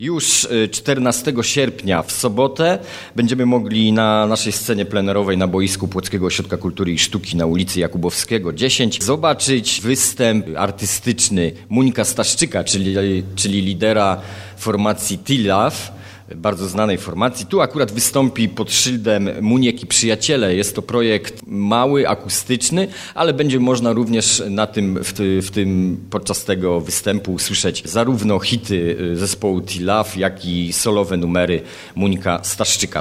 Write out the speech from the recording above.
Już 14 sierpnia w sobotę będziemy mogli na naszej scenie plenerowej na boisku Płockiego Ośrodka Kultury i Sztuki na ulicy Jakubowskiego 10 zobaczyć występ artystyczny Muńka Staszczyka, czyli lidera formacji T-Love, bardzo znanej formacji. Tu akurat wystąpi pod szyldem Muniek i Przyjaciele. Jest to projekt mały, akustyczny, ale będzie można również podczas tego występu usłyszeć zarówno hity zespołu T-Love, jak i solowe numery Muńka Staszczyka.